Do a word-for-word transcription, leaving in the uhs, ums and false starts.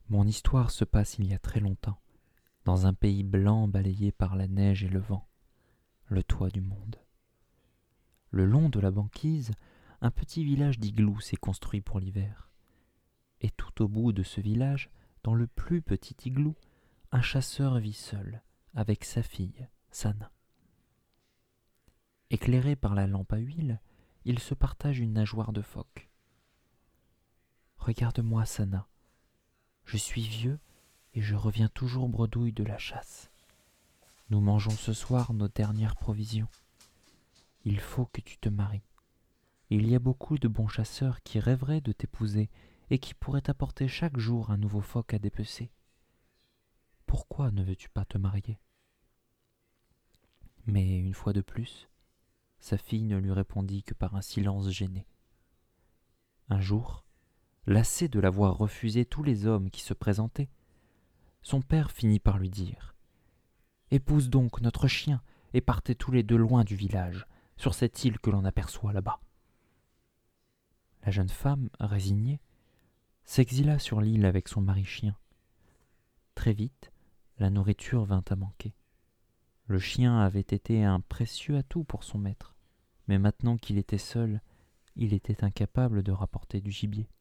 Mon histoire se passe il y a très longtemps, dans un pays blanc balayé par la neige et le vent, le toit du monde. Le long de la banquise, un petit village d'igloo s'est construit pour l'hiver. Et tout au bout de ce village, dans le plus petit igloo, un chasseur vit seul, avec sa fille, Sana. Éclairé par la lampe à huile, il se partage une nageoire de phoque. « Regarde-moi, Sana. Je suis vieux et je reviens toujours bredouille de la chasse. Nous mangeons ce soir nos dernières provisions. Il faut que tu te maries. Il y a beaucoup de bons chasseurs qui rêveraient de t'épouser et qui pourraient t'apporter chaque jour un nouveau phoque à dépecer. Pourquoi ne veux-tu pas te marier ?» Mais une fois de plus, sa fille ne lui répondit que par un silence gêné. Un jour, lassé de l'avoir refusé tous les hommes qui se présentaient, son père finit par lui dire « Épouse donc notre chien et partez tous les deux loin du village, sur cette île que l'on aperçoit là-bas. » La jeune femme, résignée, s'exila sur l'île avec son mari-chien. Très vite, la nourriture vint à manquer. Le chien avait été un précieux atout pour son maître, mais maintenant qu'il était seul, il était incapable de rapporter du gibier.